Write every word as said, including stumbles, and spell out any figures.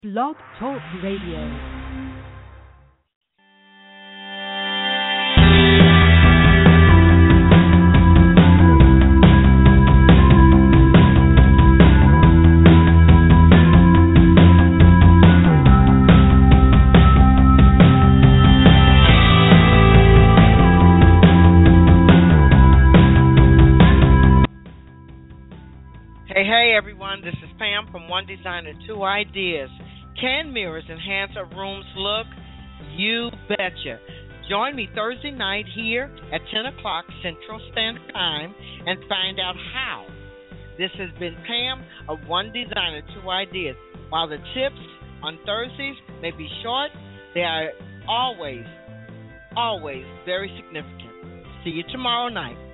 Blog Talk Radio. Hey, hey, everyone, this is Pam from One Designer, Two Ideas. Can mirrors enhance a room's look? You betcha. Join me Thursday night here at ten o'clock Central Standard Time and find out how. This has been Pam of One Designer, Two Ideas. While the tips on Thursdays may be short, they are always, always very significant. See you tomorrow night.